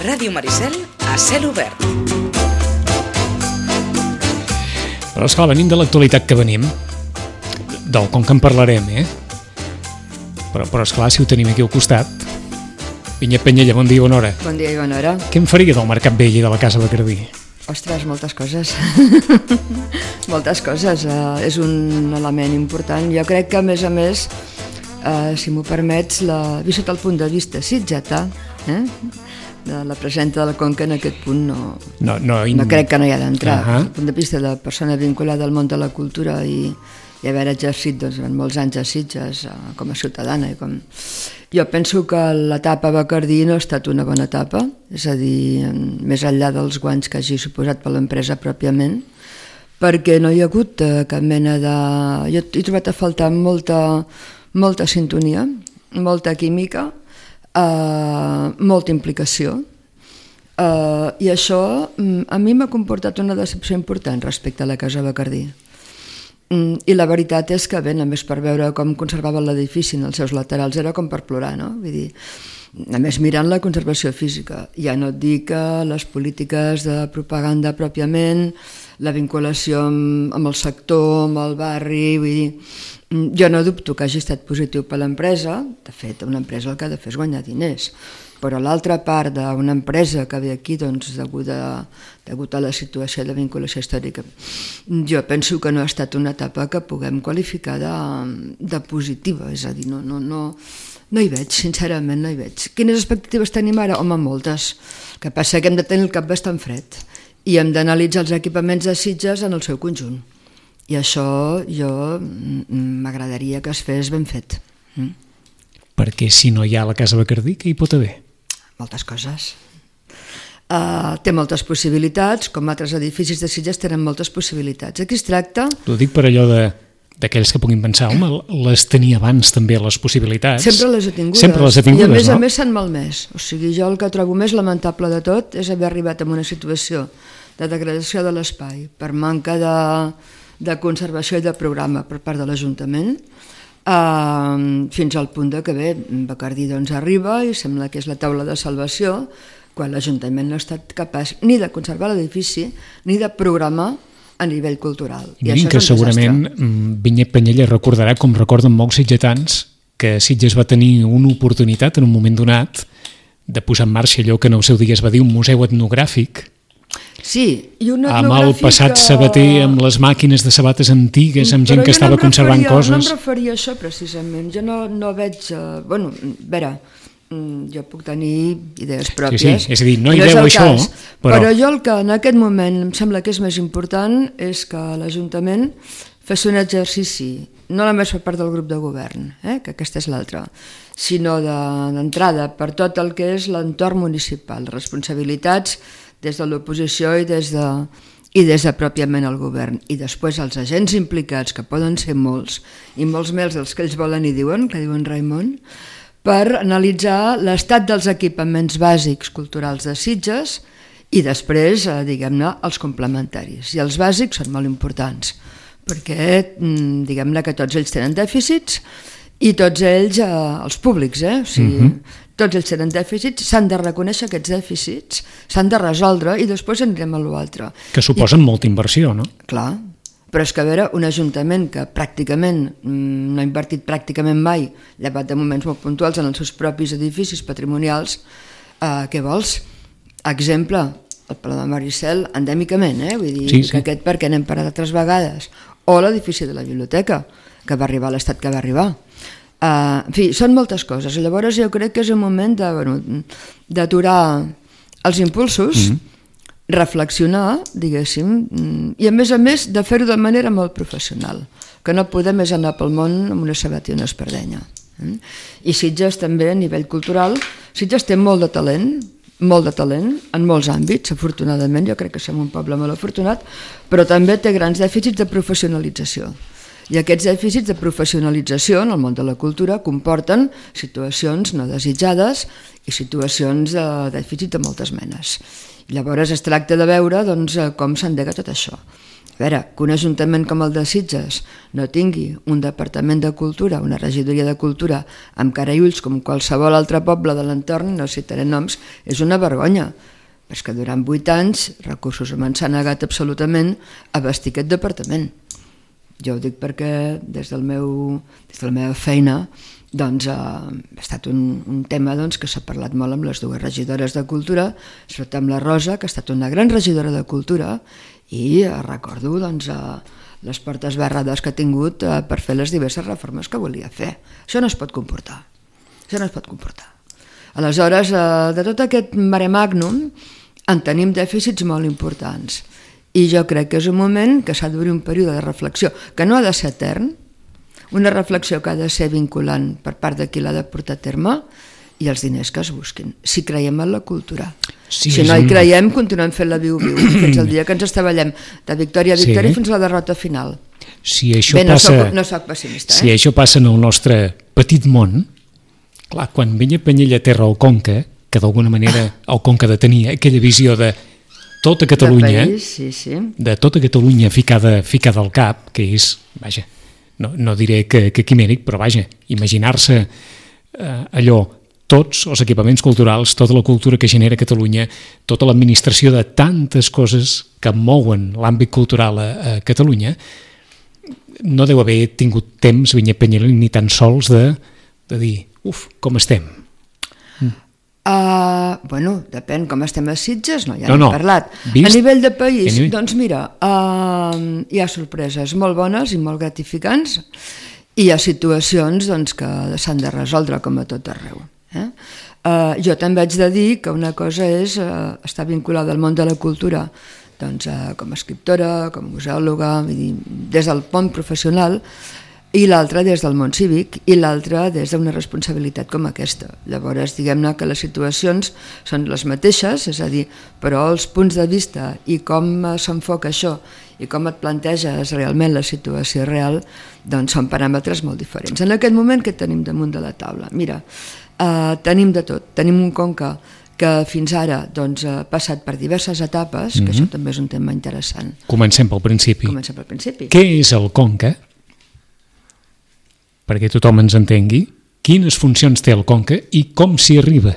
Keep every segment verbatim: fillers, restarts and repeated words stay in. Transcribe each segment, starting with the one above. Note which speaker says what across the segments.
Speaker 1: Ràdio Maricel a cel obert.
Speaker 2: Però esclar, venim de l'actualitat que venim, del com que en parlarem, eh? Però, però esclar, si ho tenim aquí al costat. Vinyet Penyella, bon dia i bona hora.
Speaker 3: Bon dia i bona hora.
Speaker 2: Què em faria del Mercat Vell i de la Casa Bacardí?
Speaker 3: Ostres, moltes coses. moltes coses. Uh, és un element important. Jo crec que, a més a més, uh, si m'ho permets, la, vist sota el punt de vista sitgetà, eh? de la presenta de la Conca, en aquest punt no,
Speaker 2: no, no, in...
Speaker 3: no crec que no hi ha d'entrar.
Speaker 2: Uh-huh.
Speaker 3: Des del punt de vista de persona vinculada al món de la cultura i, i haver exercit doncs, en molts anys a Sitges uh, com a ciutadana. I com... Jo penso que l'etapa Bacardí no ha estat una bona etapa, és a dir, més enllà dels guanys que hagi suposat per l'empresa pròpiament, perquè no hi ha hagut uh, cap mena de... Jo he trobat a faltar molta, molta sintonia, molta química, Uh, molta implicació uh, i això um, a mi m'ha comportat una decepció important respecte a la Casa Bacardí um, i la veritat és que bé, només per veure com conservaven l'edifici en els seus laterals era com per plorar, no? Vull dir, a més mirant la conservació física, ja no et dic que les polítiques de propaganda pròpiament, la vinculació amb, amb el sector, amb el barri, vull dir, jo no dubto que hagi estat positiu per l'empresa, de fet una empresa el que ha de fer és guanyar diners, però l'altra part d'una empresa que ve aquí doncs, degut, a, degut a la situació de vinculació històrica, jo penso que no ha estat una etapa que puguem qualificar de, de positiva, és a dir, no, no, no, no hi veig, sincerament no hi veig. Quines expectatives tenim ara? Home, moltes. El que passa que hem de tenir el cap bastant fred i hem d'analitzar els equipaments de Sitges en el seu conjunt. I això jo m'agradaria que es fes ben fet. Mm?
Speaker 2: Perquè si no hi ha la Casa Bacardí, què hi pot haver?
Speaker 3: Moltes coses. Uh, té moltes possibilitats, com altres edificis de Sitges tenen moltes possibilitats. Aquí es tracta...
Speaker 2: Ho dic per allò de d'aquells que puguin pensar, home, les tenia abans també, les possibilitats.
Speaker 3: Sempre les he tingudes.
Speaker 2: Sempre les he tingudes,
Speaker 3: I a més
Speaker 2: no?
Speaker 3: a més s'han malmès. O sigui, jo el que trobo més lamentable de tot és haver arribat a una situació de degradació de l'espai per manca de... de conservació i de programa per part de l'Ajuntament, eh, fins al punt de que bé, Bacardí doncs arriba i sembla que és la taula de salvació, quan l'Ajuntament no ha estat capaç ni de conservar l'edifici ni de programar a nivell cultural.
Speaker 2: I, I mirin que segurament Vinyet Penyella recordarà, com recorden molts sitgetans, que Sitges va tenir una oportunitat en un moment donat de posar en marxa allò que en el seu dia es va dir un museu etnogràfic.
Speaker 3: Sí, i una
Speaker 2: amb el passat sabater, amb les màquines de sabates antigues, amb gent que estava
Speaker 3: no
Speaker 2: conservant
Speaker 3: referia,
Speaker 2: coses.
Speaker 3: No em referia a això precisament, jo no, no veig... Uh, bueno, a veure, jo puc tenir idees pròpies.
Speaker 2: Sí, sí, és a dir, no hi veu això,
Speaker 3: però... Però jo el que en aquest moment em sembla que és més important és que l'Ajuntament fes un exercici, no només per part del grup de govern, eh, que aquesta és l'altra, sinó d'entrada per tot el que és l'entorn municipal, responsabilitats des de l'oposició i des de, i des de pròpiament el govern. I després els agents implicats, que poden ser molts, i molts més dels que ells volen i diuen, que diuen Raimon, per analitzar l'estat dels equipaments bàsics culturals de Sitges i després, eh, diguem-ne, els complementaris. I els bàsics són molt importants, perquè, diguem-ne, que tots ells tenen dèficits i tots ells, eh, els públics, eh? O sigui, uh-huh. Tots ells tenen dèficits, s'han de reconèixer aquests dèficits, s'han de resoldre i després anirem a l'altre.
Speaker 2: Que suposen I, molta inversió, no?
Speaker 3: Clar, però és que a veure, un ajuntament que pràcticament mm, no ha invertit pràcticament mai, llevat de moments molt puntuals en els seus propis edificis patrimonials, eh, què vols? Exemple, el Palau de Maricel, endèmicament, eh? Vull dir, sí, sí. que aquest perquè n'hem parlat altres vegades, o l'edifici de la biblioteca, que va arribar a l'estat que va arribar. Uh, en fi, són moltes coses. Llavors jo crec que és un moment de, bueno, d'aturar els impulsos, mm-hmm. reflexionar, diguéssim, i a més a més de fer-ho de manera molt professional, que no podem és anar pel món amb una sabata i una espardenya. Mm? I Sitges també a nivell cultural, Sitges té molt de talent, molt de talent en molts àmbits, afortunadament, jo crec que som un poble molt afortunat, però també té grans dèficits de professionalització. I aquests dèficits de professionalització en el món de la cultura comporten situacions no desitjades i situacions de dèficit de moltes menes. Llavors es tracta de veure doncs, com s'endega tot això. A veure, que un ajuntament com el de Sitges no tingui un departament de cultura, una regidoria de cultura amb cara i ulls com qualsevol altre poble de l'entorn, no citaré noms, és una vergonya. Però és que durant vuit anys Recursos Humans s'ha negat absolutament a vestir aquest departament. Jo ho dic perquè des, del meu, des de la meva feina doncs, eh, ha estat un, un tema doncs, que s'ha parlat molt amb les dues regidores de cultura, sobretot amb la Rosa, que ha estat una gran regidora de cultura, i eh, recordo doncs, eh, les portes barrades que ha tingut eh, per fer les diverses reformes que volia fer. Això no es pot comportar. Això no es pot comportar. Aleshores, eh, de tot aquest mare magnum en tenim dèficits molt importants. I jo crec que és un moment que s'ha d'obrir un període de reflexió, que no ha de ser etern, una reflexió que ha de ser vinculant per part de qui l'ha de portar a terme, i els diners que es busquin, si creiem en la cultura. Sí, si no hi creiem, continuem fent la viu-viu, fins al dia que ens estavellem de victòria a victòria sí. fins a la derrota final.
Speaker 2: Si això
Speaker 3: Bé, no,
Speaker 2: passa,
Speaker 3: soc, no soc pessimista. Eh?
Speaker 2: Si això passa en el nostre petit món, clar, quan Vinyapanyella té el Conca, que d'alguna manera el Conca de tenir aquella visió de tota Catalunya,
Speaker 3: de, país, sí, sí.
Speaker 2: de tota Catalunya ficada, ficada al cap, que és, vaja, no, no diré que, que quimèric, però vaja, imaginar-se eh, allò, tots els equipaments culturals, tota la cultura que genera Catalunya, tota l'administració de tantes coses que mouen l'àmbit cultural a, a Catalunya, no deu haver tingut temps Vinyapanyella ni tan sols de, de dir, uf, com estem?
Speaker 3: Uh, bueno, depèn com estem a Sitges, no, ja
Speaker 2: no,
Speaker 3: n'hem
Speaker 2: no.
Speaker 3: parlat.
Speaker 2: Vist?
Speaker 3: A nivell de país,
Speaker 2: nivell...
Speaker 3: doncs mira, uh, hi ha sorpreses molt bones i molt gratificants, i hi ha situacions doncs, que s'han de resoldre com a tot arreu. Eh? Uh, jo també haig de dir que una cosa és uh, estar vinculada al món de la cultura doncs, uh, com a escriptora, com a museòloga, vull dir, des del món professional, i l'altra des del món cívic, i l'altra des d'una responsabilitat com aquesta. Llavors, diguem-ne que les situacions són les mateixes, és a dir, però els punts de vista i com s'enfoca això i com et planteges realment la situació real, doncs són paràmetres molt diferents. En aquest moment, què tenim damunt de la taula? Mira, eh, tenim de tot. Tenim un Conca que fins ara doncs, ha passat per diverses etapes, mm-hmm. que això també és un tema interessant.
Speaker 2: Comencem pel principi.
Speaker 3: Comencem pel principi.
Speaker 2: Què és el Conca? Perquè tothom ens entengui, quines funcions té el Conca i com s'hi arriba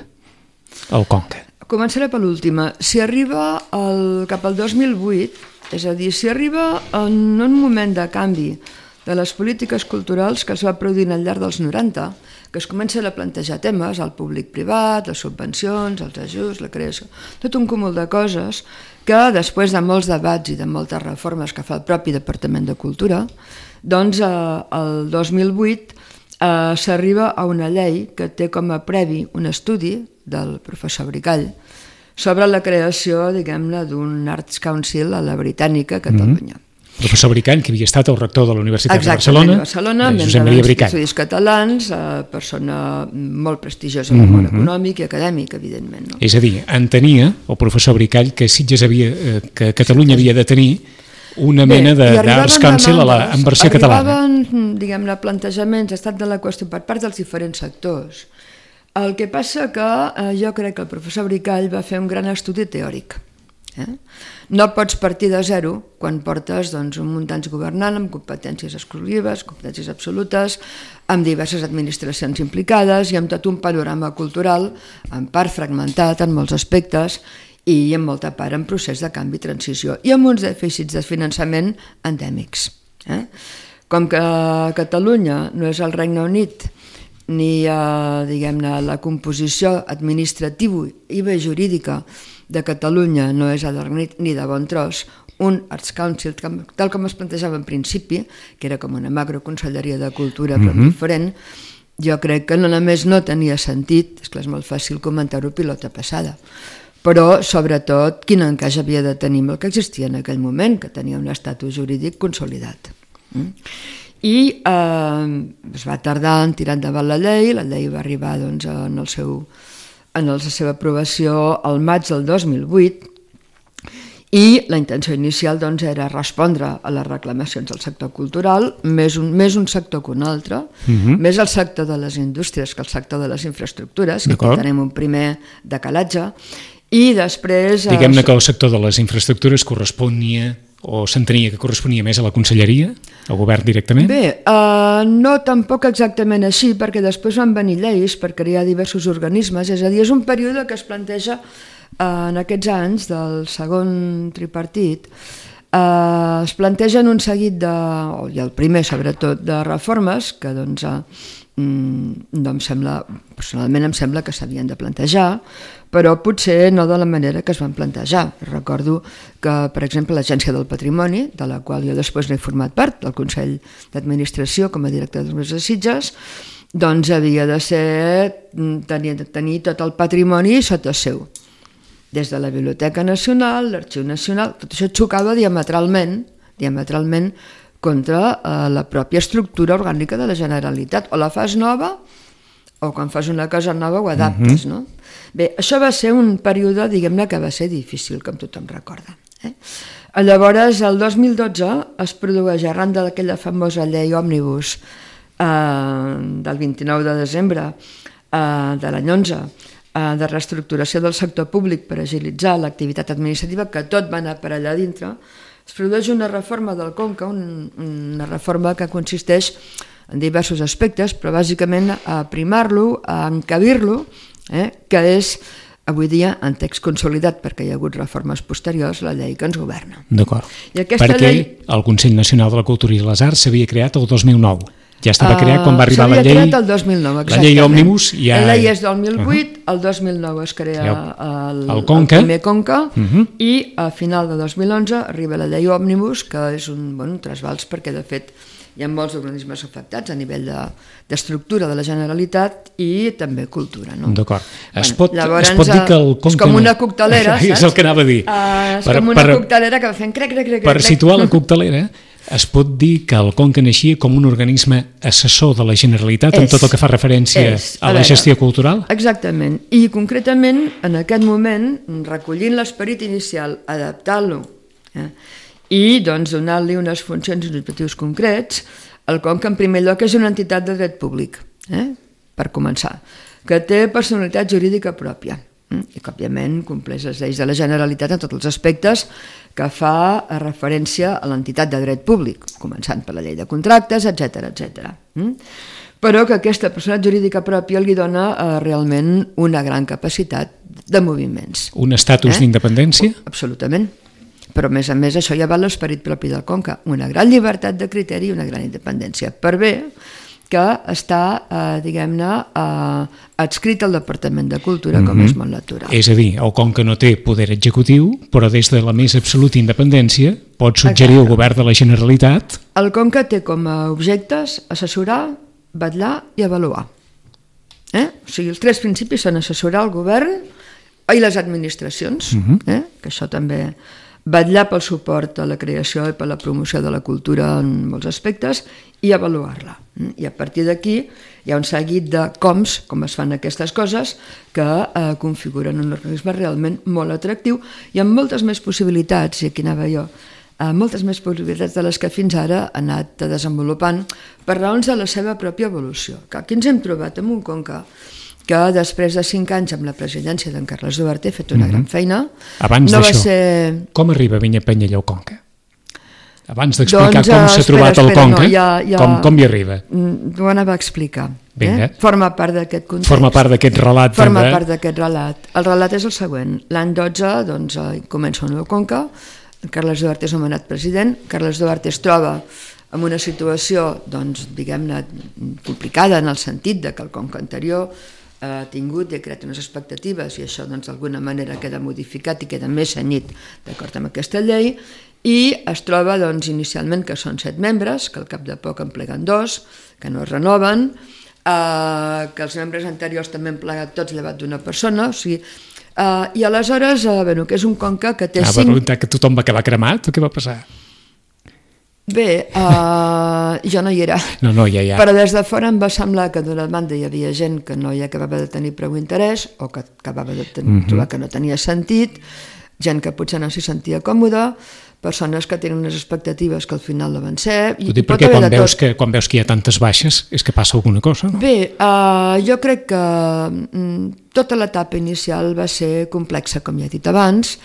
Speaker 2: al Conca.
Speaker 3: Començaré per l'última. S'hi arriba el, cap al dos mil vuit, és a dir, s'hi arriba en un moment de canvi de les polítiques culturals que es va produir al llarg dels noranta, que es comencen a plantejar temes, el públic-privat, les subvencions, els ajuts, la creació, tot un cúmul de coses que després de molts debats i de moltes reformes que fa el propi Departament de Cultura, doncs eh, el dos mil vuit eh, s'arriba a una llei que té com a previ un estudi del professor Bricall sobre la creació, diguem-ne, d'un Arts Council a la Britànica, a Catalunya. Mm-hmm.
Speaker 2: Professor Bricall, que havia estat el rector de la Universitat
Speaker 3: Exactament,
Speaker 2: de Barcelona,
Speaker 3: de Barcelona,
Speaker 2: de Josep Maria Bricall.
Speaker 3: Estudis catalans, eh, persona molt prestigiosa en el món econòmic i acadèmic, evidentment. No?
Speaker 2: És a dir, entenia el professor Bricall que Sitges havia, eh, que Catalunya havia de tenir una Bé, mena d'Arts Council a la, en versió catalana.
Speaker 3: Arribaven, diguem-ne, plantejaments, estat de la qüestió per part dels diferents sectors. El que passa que eh, jo crec que el professor Bricall va fer un gran estudi teòric. Eh? No pots partir de zero quan portes doncs, un muntants governant amb competències exclusives, competències absolutes, amb diverses administracions implicades i amb tot un panorama cultural en part fragmentat en molts aspectes i en molta part en procés de canvi i transició i amb uns dèficits de finançament endèmics. Eh? Com que Catalunya no és el Regne Unit ni eh, diguem-ne la composició administrativa i bé jurídica de Catalunya no és ni de bon tros, un Arts Council, tal com es plantejava en principi, que era com una macroconselleria de cultura però mm-hmm. diferent, jo crec que no només no tenia sentit, és que és molt fàcil comentar-ho pilota passada, però sobretot quin encaix havia de tenir amb el que existia en aquell moment, que tenia un estatus jurídic consolidat. Mm? I eh, es va tardar en tirar endavant la llei, la llei va arribar doncs, en, el seu, en la seva aprovació al maig del dos mil vuit i la intenció inicial doncs, era respondre a les reclamacions del sector cultural, més un, més un sector que un altre, uh-huh. més el sector de les indústries que el sector de les infraestructures, que aquí tenim un primer decalatge, i després...
Speaker 2: Diguem-ne que el sector de les infraestructures corresponia o s'entenia que corresponia més a la conselleria, al govern directament?
Speaker 3: Bé, uh, no tampoc exactament així, perquè després van venir lleis per crear diversos organismes, és a dir, és un període que es planteja uh, en aquests anys del segon tripartit, uh, es plantegen un seguit de, i el primer sobretot, de reformes que doncs uh, no em sembla, personalment em sembla que s'havien de plantejar, però potser no de la manera que es van plantejar. Recordo que, per exemple, l'Agència del Patrimoni, de la qual jo després n'he format part, del Consell d'Administració com a director de les Sitges, doncs havia de ser, tenir, tenir tot el patrimoni sota seu. Des de la Biblioteca Nacional, l'Arxiu Nacional, tot això xocava diametralment, diametralment contra eh, la pròpia estructura orgànica de la Generalitat. O la fas nova, o quan fas una cosa nova ho adaptes, no? Bé, això va ser un període, diguem-ne, que va ser difícil, com tothom recorda. Eh? Llavors, el dos mil dotze es produeix, arran d'aquella famosa llei òmnibus eh, del vint-i-nou de desembre eh, de l'any onze, eh, de reestructuració del sector públic per agilitzar l'activitat administrativa, que tot va anar per allà dintre, es produeix una reforma del Conca, un, una reforma que consisteix en diversos aspectes, però bàsicament a primar-lo, a encabir-lo, eh, que és avui dia en text consolidat, perquè hi ha hagut reformes posteriors, la llei que ens governa.
Speaker 2: D'acord, perquè
Speaker 3: llei...
Speaker 2: el Consell Nacional de la Cultura i les Arts s'havia creat el dos mil nou. Ja estava uh, creat quan va arribar la llei...
Speaker 3: S'havia creat el dos mil nou, exactament.
Speaker 2: La llei òmnibus ja...
Speaker 3: La llei és del dos mil vuit, uh -huh. el dos mil nou es crea el,
Speaker 2: el, Conca.
Speaker 3: el primer Conca, uh
Speaker 2: -huh.
Speaker 3: i a final de dos mil onze arriba la llei òmnibus, que és un, bueno, un trasbals, perquè de fet hi ha molts organismes afectats a nivell d'estructura de, de la Generalitat i també cultura. No?
Speaker 2: D'acord. Es,
Speaker 3: bueno,
Speaker 2: pot,
Speaker 3: llavors,
Speaker 2: es pot dir que el Conca...
Speaker 3: És com una coctelera, saps?
Speaker 2: És el que anava a dir.
Speaker 3: Uh, és
Speaker 2: per,
Speaker 3: com una
Speaker 2: per,
Speaker 3: coctelera que va fent crec, crec, crec.
Speaker 2: Per
Speaker 3: crec.
Speaker 2: situar la coctelera, es pot dir que el Conca naixia com un organisme assessor de la Generalitat és, en tot el que fa referència és, a, a la veure, gestió cultural?
Speaker 3: Exactament. I concretament, en aquest moment, recollint l'esperit inicial, adaptant-lo, eh, i doncs donar-li unes funcions i uns objectius concrets, el Conca en primer lloc és una entitat de dret públic, eh? per començar, que té personalitat jurídica pròpia eh? i que òbviament compleix les lleis de la Generalitat en tots els aspectes que fa referència a l'entitat de dret públic, començant per la llei de contractes, etcètera, etcètera. Eh? Però que aquesta personalitat jurídica pròpia li dona eh, realment una gran capacitat de moviments.
Speaker 2: Un estatus eh? d'independència?
Speaker 3: Absolutament. Però a més a més això ja va l'esperit propi del Conca, una gran llibertat de criteri i una gran independència, per bé que està, eh, diguem-ne, eh, adscrit al Departament de Cultura, com mm-hmm. és molt natural.
Speaker 2: És a dir, el Conca no té poder executiu, però des de la més absoluta independència pot suggerir al govern de la Generalitat...
Speaker 3: El Conca té com a objectes assessorar, vetllar i avaluar. Eh? O sigui, els tres principis són assessorar el govern i les administracions, mm-hmm. eh? que això també... vetllar pel suport a la creació i per la promoció de la cultura en molts aspectes i avaluar-la. I a partir d'aquí hi ha un seguit de coms, com es fan aquestes coses, que eh, configuren un organisme realment molt atractiu i amb moltes més possibilitats, i aquí anava jo, eh, moltes més possibilitats de les que fins ara ha anat desenvolupant per raons de la seva pròpia evolució. Que aquí ens hem trobat amb un Conca que després de cinc anys amb la presidència d'en Carles Duarte ha fet una mm-hmm. gran feina.
Speaker 2: Abans
Speaker 3: no
Speaker 2: d'això,
Speaker 3: ser...
Speaker 2: com arriba Vinyet-Penyella al Conca? Abans d'explicar doncs, com s'ha
Speaker 3: espera,
Speaker 2: trobat
Speaker 3: espera,
Speaker 2: el Conca,
Speaker 3: no, ja, ja...
Speaker 2: Com, com hi arriba?
Speaker 3: Ho anava a explicar.
Speaker 2: Eh?
Speaker 3: Forma part d'aquest context.
Speaker 2: Forma part d'aquest relat.
Speaker 3: Forma
Speaker 2: també.
Speaker 3: part d'aquest relat. El relat és el següent. L'any dotze doncs, comença un nou Conca, Carles Duarte és nomenat president, Carles Duarte es troba en una situació, doncs, diguem-ne, complicada en el sentit de que el Conca anterior ha tingut i ha creat unes expectatives i això doncs, d'alguna manera queda modificat i queda més cenyit d'acord amb aquesta llei, i es troba doncs, inicialment que són set membres, que al cap de poc en pleguen dos, que no es renoven, eh, que els membres anteriors també han plegat tots llevat d'una persona, o sigui, eh, i aleshores, eh, bueno, que és un Conca que té
Speaker 2: ah,
Speaker 3: cinc...
Speaker 2: Va que tothom va quedar cremat o què va passar?
Speaker 3: Bé, uh, jo no hi era,
Speaker 2: no, no, ja, ja.
Speaker 3: però des de fora em va semblar que d'una banda hi havia gent que no hi acabava de tenir prou interès o que acabava de tenir, mm-hmm. trobar que no tenia sentit, gent que potser no s'hi sentia còmoda, persones que tenen unes expectatives que al final no van ser...
Speaker 2: Ho dic perquè quan veus, que, quan veus que hi ha tantes baixes és que passa alguna cosa, no?
Speaker 3: Bé, uh, jo crec que mm, tota l'etapa inicial va ser complexa, com ja he dit abans,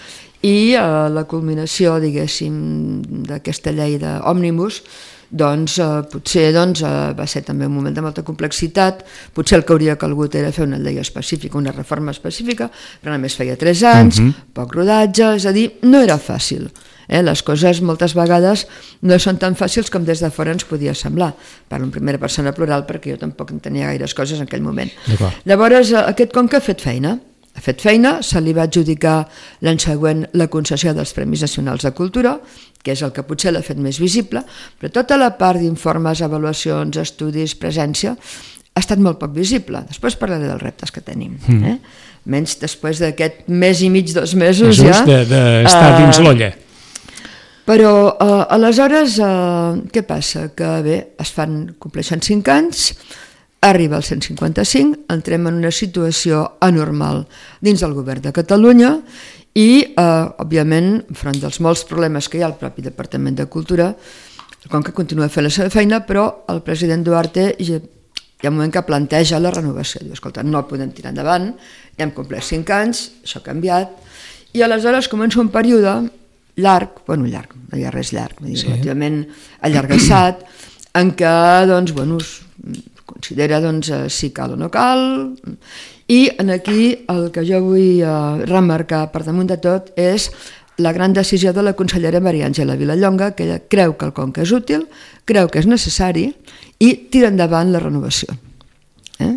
Speaker 3: i eh, la culminació, diguéssim, d'aquesta llei d'òmnibus, doncs eh, potser doncs, eh, va ser també un moment de molta complexitat, potser el que hauria calgut era fer una llei específica, una reforma específica, però només feia tres anys, uh-huh. poc rodatge, és a dir, no era fàcil. Eh? Les coses moltes vegades no són tan fàcils com des de fora ens podia semblar. Parlo en primera persona plural perquè jo tampoc en tenia gaires coses en aquell moment. Llavors aquest conca ha fet feina, ha fet feina, se li va adjudicar l'any següent la concessió dels Premis Nacionals de Cultura, que és el que potser l'ha fet més visible, però tota la part d'informes, avaluacions, estudis, presència, ha estat molt poc visible. Després parlaré dels reptes que tenim. Mm. Eh? Menys després d'aquest mes i mig, dos mesos
Speaker 2: Just
Speaker 3: ja...
Speaker 2: Just d'estar de, dins l'olla.
Speaker 3: Però eh, aleshores, eh, què passa? Que bé, es fan, compleixen cinc anys, arriba el cent cinquanta-cinc, entrem en una situació anormal dins del govern de Catalunya i, eh, òbviament, enfront dels molts problemes que hi ha al propi Departament de Cultura, com que continua fent la seva feina, però el president Duarte ja, hi ha un moment que planteja la renovació. Diu, escolta, no podem tirar endavant, ja hem complert cinc anys, això ha canviat, i aleshores comença un període llarg, bueno, llarg, no hi ha res llarg, sí. relativament allargassat, en què, doncs, bueno, es considera doncs, si cal o no cal, i en aquí el que jo vull eh, remarcar per damunt de tot és la gran decisió de la consellera Maria Àngela Vilallonga, que ella creu que el conca és útil, creu que és necessari i tira endavant la renovació. Eh?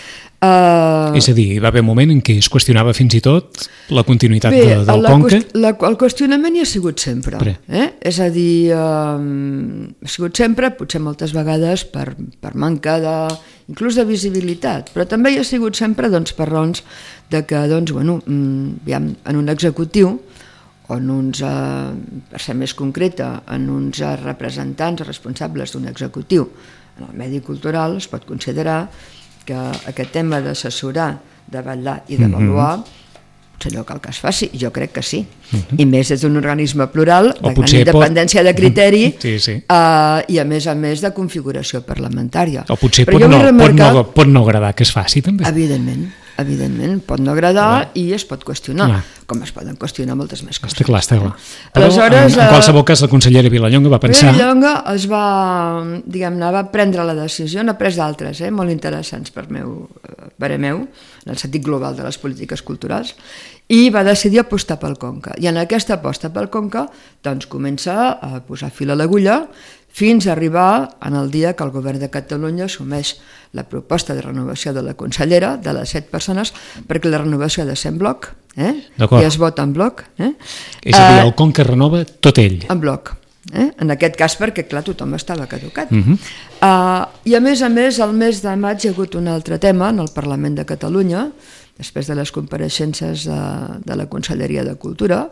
Speaker 3: Uh,
Speaker 2: és a dir, va haver un moment en què es qüestionava fins i tot la continuïtat
Speaker 3: bé,
Speaker 2: de, del
Speaker 3: la
Speaker 2: conca?
Speaker 3: Qüest, la, el qüestionament hi ha sigut sempre. Eh? És a dir, uh, ha sigut sempre, potser moltes vegades per, per manca de, inclús de visibilitat, però també hi ha sigut sempre doncs, per raons de que, doncs, bueno, aviam, en un executiu, o en uns, uh, per ser més concreta, en uns uh, representants responsables d'un executiu en el medi cultural es pot considerar que aquest tema d'assessorar, de vetllar i d'avaluar, mm-hmm. potser allò cal que es faci, jo crec que sí. Mm-hmm. I més des d'un organisme plural, de gran independència pot... de criteri, sí, sí. Uh, i a més a més de configuració parlamentària.
Speaker 2: O potser pot no, remarcar... pot, no, pot no agradar que es faci, també.
Speaker 3: Evidentment, evidentment, pot no agradar clar. I es pot qüestionar, clar. Com es poden qüestionar moltes més coses.
Speaker 2: Està clar, està clar. Però Aleshores, en, en qualsevol cas la consellera Vilallonga va pensar...
Speaker 3: Vilallonga es va, diguem-ne, va prendre la decisió, n'ha pres d'altres, eh, molt interessants per meu, per a meu, en el sentit global de les polítiques culturals, i va decidir apostar pel conca. I en aquesta aposta pel conca doncs, comença a posar fil a l'agulla fins a arribar en el dia que el govern de Catalunya assumeix la proposta de renovació de la consellera, de les set persones, perquè la renovació ha de ser en bloc, eh? I es vota en bloc. Eh?
Speaker 2: És a dir, el conca renova tot ell.
Speaker 3: En bloc. Eh? En aquest cas perquè, clar, tothom estava caducat. Uh-huh. uh, I a més a més, el mes de maig hi ha hagut un altre tema en el Parlament de Catalunya, després de les compareixences de, de la Conselleria de Cultura,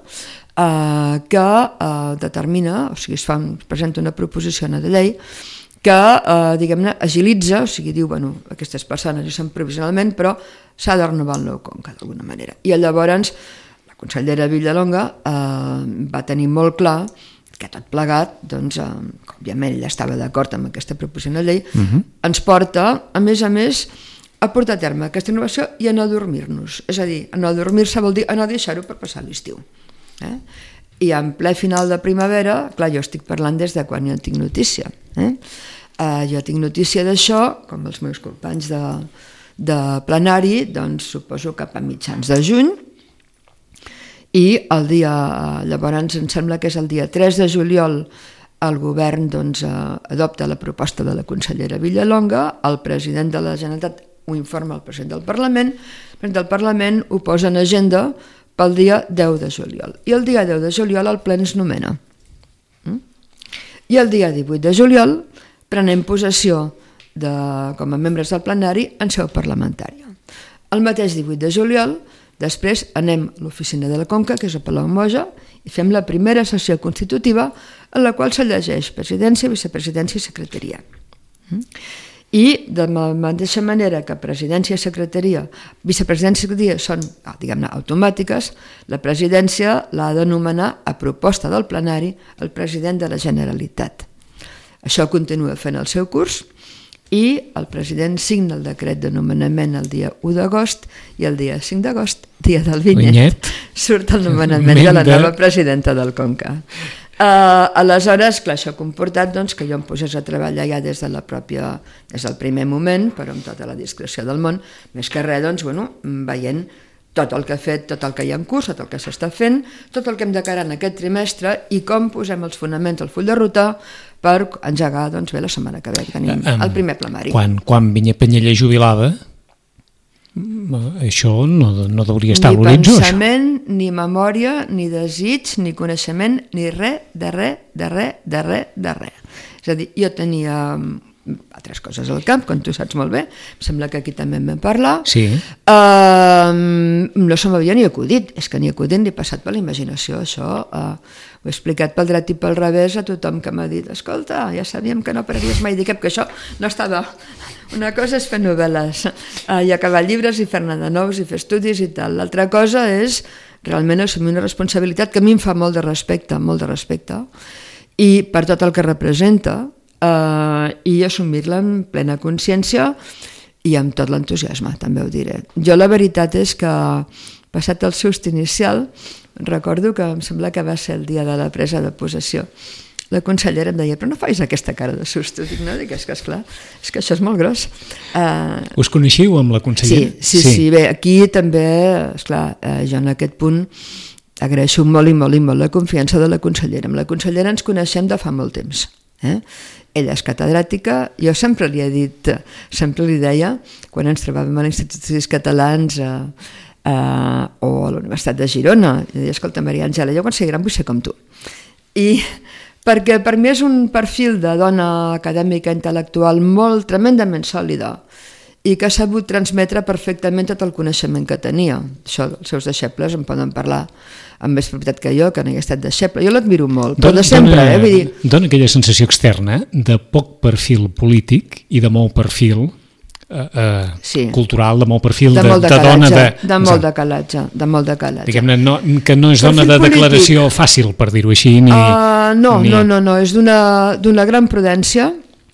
Speaker 3: eh, que eh, determina, o sigui, es, fa, es presenta una proposició de llei que, eh, diguem-ne, agilitza, o sigui, diu, bueno, aquestes persones hi són provisionalment, però s'ha de renovar el nou conca, d'alguna manera. I llavors la consellera Vilallonga eh, va tenir molt clar que tot plegat, doncs, eh, òbviament ella estava d'acord amb aquesta proposició de llei, uh-huh. ens porta, a més a més, a portar a terme aquesta innovació i a no dormir-nos. És a dir, a no dormir-se vol dir a no deixar-ho per passar l'estiu. Eh? I en ple final de primavera, clar, jo estic parlant des de quan jo tinc notícia. Eh? Uh, jo tinc notícia d'això, com els meus companys de, de plenari, doncs suposo cap a mitjans de juny, i el dia, llavors em sembla que és el dia tres de juliol, el govern doncs, adopta la proposta de la consellera Vilallonga, el president de la Generalitat ho informa al president del Parlament, el president del Parlament ho posa en agenda pel dia deu de juliol. I el dia deu de juliol el ple ens nomena. I el dia divuit de juliol prenem possessió de, com a membres del plenari en seu parlamentària. El mateix divuit de juliol, després anem a l'oficina de la Conca, que és a Palau Moja, i fem la primera sessió constitutiva en la qual s'elegeix presidència, vicepresidència i secretaria. I de la mateixa manera que presidència i secretaria, vicepresidència i secretaria són, diguem-ne, automàtiques, la presidència l'ha de nomenar a proposta del plenari el president de la Generalitat. Això continua fent el seu curs i el president signa el decret de nomenament el dia u d'agost i el dia cinc d'agost, dia del vinyet,
Speaker 2: vinyet.
Speaker 3: surt el nomenament de la nova presidenta del Conca. Uh, aleshores, clar, això ha comportat doncs, que jo em posés a treballar ja des, de la pròpia, des del primer moment, però amb tota la discreció del món, més que res, doncs, bueno, veient tot el que ha fet, tot el que hi ha en curs, tot el que s'està fent, tot el que hem d'encarar en aquest trimestre i com posem els fonaments al full de ruta per engegar, doncs bé, la setmana que ve, que tenim um, el primer plenari.
Speaker 2: Quan, quan Vinyet Penyella jubilada, això no, no hauria estar a l'horitzó.
Speaker 3: Ni pensament, això. Ni memòria, ni desig, ni coneixement, ni res, de res, de res, de res, de res. És a dir, jo tenia altres coses al camp, com tu saps molt bé, em sembla que aquí també en vam parlar.
Speaker 2: Sí.
Speaker 3: Uh, no se m'havia ni acudit, és que ni acudit ni passat per la imaginació, això uh, ho he explicat pel dret i pel revés a tothom que m'ha dit, escolta, ja sabíem que no pararies mai dir que això no estava... Una cosa és fer novel·les uh, i acabar llibres i fer-ne de nous i fer estudis i tal. L'altra cosa és realment assumir una responsabilitat que a mi em fa molt de respecte, molt de respecte, i per tot el que representa, Uh, i assumir-la amb plena consciència i amb tot l'entusiasme, també ho diré. Jo la veritat és que, passat el sust inicial, recordo que em sembla que va ser el dia de la presa de possessió. La consellera em deia, però no fais aquesta cara de susto. Dic, no, dic, és que esclar, és que això és molt gros. Uh,
Speaker 2: Us coneixíeu amb la consellera?
Speaker 3: Sí, sí, sí, sí. Bé, aquí també, esclar, uh, jo en aquest punt agraeixo molt i molt i molt la confiança de la consellera. Amb la consellera ens coneixem de fa molt temps. Eh? Ella és catedràtica, jo sempre li he dit, sempre li deia, quan ens trobàvem a l'Institut d'Estudis Catalans eh, eh, o a la Universitat de Girona, i deia, escolta, Maria Àngela, jo quan sigui gran vull ser com tu. I perquè per mi és un perfil de dona acadèmica intel·lectual molt tremendament sòlida i que ha sabut transmetre perfectament tot el coneixement que tenia. Això, els seus deixebles en poden parlar amb més propietat que jo, que no hi ha estat deixeble. Jo l'admiro molt, però de sempre.
Speaker 2: Dona,
Speaker 3: eh? Vull dir...
Speaker 2: dona aquella sensació externa de poc perfil polític i de molt perfil eh, eh, sí. cultural, de molt perfil de, de, molt de, de dona... De,
Speaker 3: de molt de calatge, de molt de calatge.
Speaker 2: Diguem-ne, no, que no és dona de polític. Declaració fàcil, per dir-ho així, ni...
Speaker 3: Uh, no,
Speaker 2: ni...
Speaker 3: no, no, no, és d'una gran prudència